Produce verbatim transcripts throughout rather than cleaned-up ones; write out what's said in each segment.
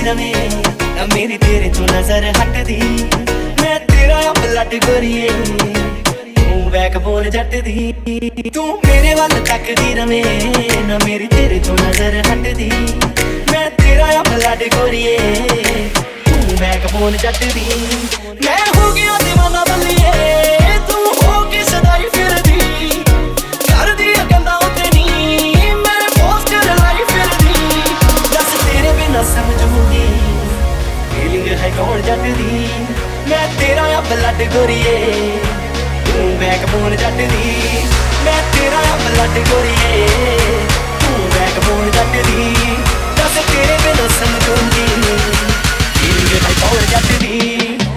ਰਵੇਂ ਨਾ ਮੇਰੀ ਤੇਰੇ ਤੋਂ ਨਜ਼ਰ ਹਟਦੀ। ਮੈਂ ਤੇਰਾ ਬਲੱਡ ਗੋਰੀਏ ਤੂੰ ਬੈਕਬੋਨ ਜੱਟ ਦੀ। ਤੂੰ ਮੇਰੇ ਵੱਲ ਤੱਕਦੀ ਰਵੇਂ ਨਾ ਮੇਰੀ ਤੇਰੇ ਤੋਂ ਨਜ਼ਰ ਹਟਦੀ। ਮੈਂ ਤੇਰਾ ਬਲੱਡ ਗੋਰੀਏ ਤੂੰ ਬੈਕਬੋਨ ਜੱਟ ਦੀ। ਮੈਂ ਹੋ ਗਿਆ دیਵਾਨਾ ਬੱਲੀਏ ਤੂੰ ਹੋ ਕੇ ਸਦਾਈ ਫਿਰਦੀ। ਕਰਦੀ ਆ ਕੰਦਾ ਉੱਤੇ ਨੀ ਮੇਰੇ ਪੋਸਟਰ ਲਾਈ ਫਿਰਦੀ। ਦੱਸ ਤੇਰੇ ਬਿਨਾ ਸਮਝੂਗੀ ਫੀਲਿੰਗ ਹੈ ਕੌਣ ਜੱਟ ਦੀ। ਮੈਂ ਤੇਰਾ ਬਲੱਡ ਗੋਰੀਏ ਤੂੰ ਬੈਕਬੋਨ ਜੱਟ ਦੀ। ਮੈਂ ਤੇਰਾ ਬਲੱਡ ਗੋਰੀਏ ਤੂੰ ਬੈਕਬੋਨ ਜੱਟ ਦੀ। ਦੱਸ ਤੇਰੇ ਬਿਨਾ ਸਮਝੂਗੀ ਫੀਲਿੰਗ ਹੈ ਕੌਣ ਜੱਟ ਦੀ।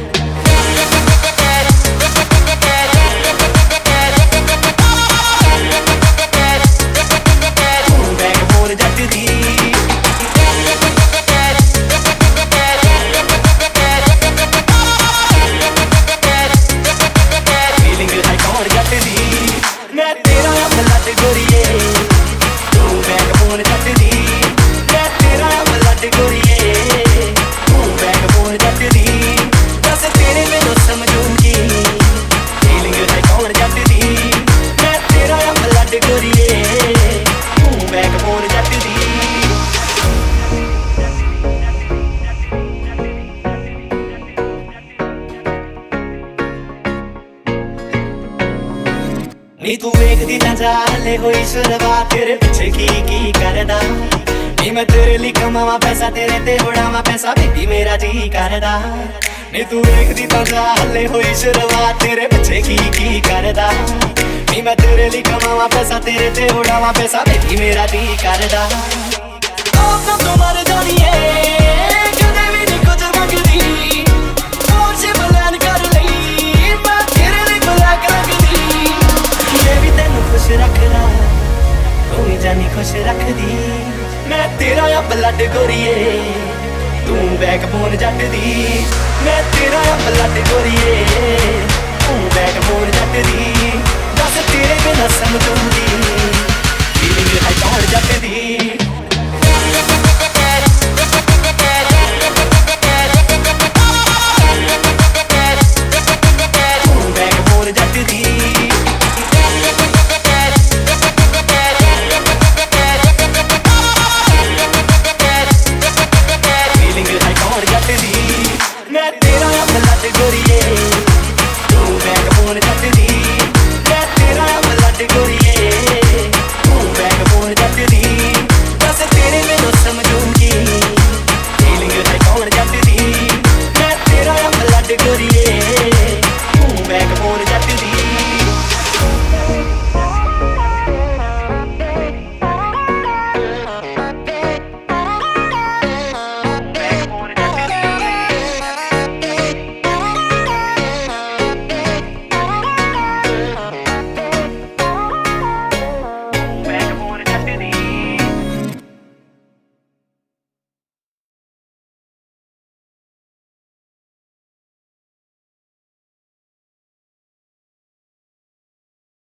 ਨੀ ਤੂੰ ਵੇਖਦੀ ਤਾਂ ਜਾ ਹਲੇ ਹੋਈ ਸੁਰਵਾ ਤੇਰੇ ਪਿੱਛੇ ਕੀ ਕੀ ਕਰਦਾ। ਨੀ ਮੈਂ ਤੇਰੇ ਲਈ ਕਮਾਵਾਂ ਪੈਸਾ ਤੇਰੇ ਤੇ ਉਡਾਵਾਂ ਪੈਸਾ ਬੇਬੀ ਮੇਰਾ ਜੀ ਕਰਦਾ। ਨੀ ਤੂੰ ਵੇਖਦੀ ਤਾਂ ਜਾ ਹਲੇ ਹੋਈ ਸੁਰਵਾ ਤੇਰੇ ਪਿੱਛੇ ਕੀ ਕੀ ਕਰਦਾ। ਨੀ ਮੈਂ ਤੇਰੇ ਲਈ ਕਮਾਵਾਂ ਪੈਸਾ ਤੇਰੇ ਤੇ ਉਡਾਵਾਂ ਪੈਸਾ ਬੇਬੀ ਮੇਰਾ ਜੀ ਕਰਦਾ। ਆਪ ਤੋਂ ਮਰ ਜਾਣੀਏ ਕਦੇ ਵੀ ਨੀ ਕੁਝ ਮੰਗਦੀ। ਹੋਰ ਸੇ ਬਲਾਨ ਕਰ ਲਈ ਮੈਂ ਤੇਰੇ ਲਈ ਬਲੈਕ ਰੱਖਦੀ। ਇਹ ਵੀ ਤੈਨੂੰ ਖੁਸ਼ ਰੱਖਦਾ ਤੂੰ ਵੀ ਜਾਨੀ ਖੁਸ਼ ਰੱਖਦੀ। ਮੈਂ ਤੇਰਾ ਬਲੱਡ ਗੋਰੀਏ ਤੂੰ ਬੈਕਬੋਨ ਜੱਟ ਦੀ। ਮੈਂ ਤੇਰਾ ਬਲੱਡ ਗੋਰੀਏ ਤੂੰ ਬੈਕਬੋਨ ਜੱਟ ਦੀ। ਦੱਸ ਤੇਰੇ ਬਿਨਾ ਸਮਝੂਗੀ